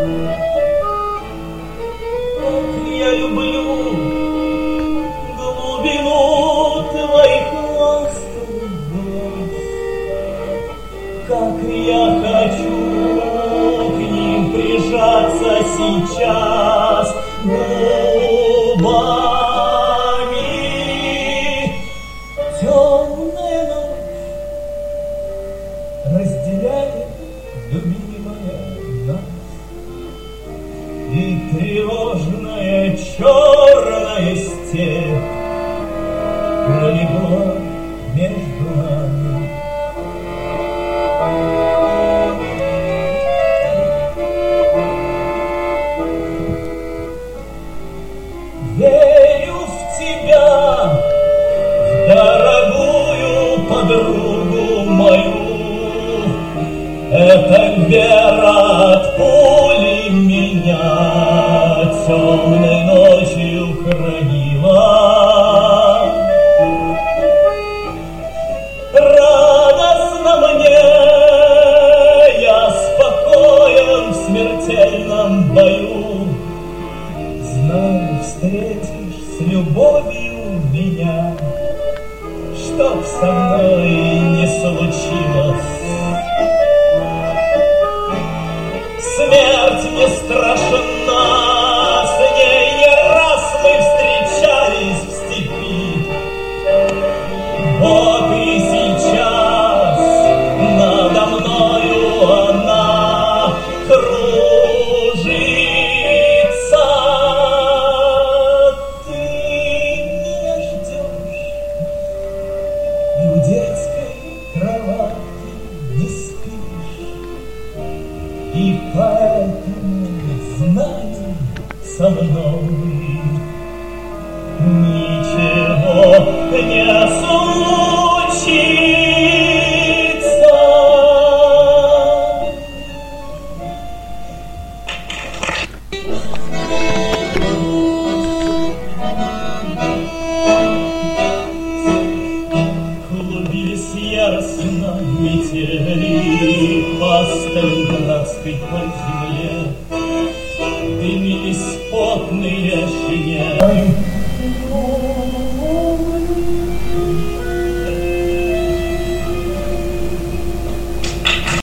Я люблю глубину твоих ласковых глаз, как я хочу к ним прижаться сейчас губами. Темная ночь разделяет, любимая, нас, и тревожная черная степь пролегла между нами. Верю в тебя, в дорогую подругу мою. Эта вера от пули меня темной ночью хранила. Радостно мне, я спокоен в смертельном бою. Знаю, встретишь с любовью меня, чтоб со мной не случилось. Смерть не страшна, с ней не раз мы встречались в степи. Вот и сейчас надо мною она кружится. Ты меня ждешь, и в детской кроватке не спишь. И поэтому, знаю, со мной ничего не случится. Клубились яростно метели по Сталинградской по земле, дымились потные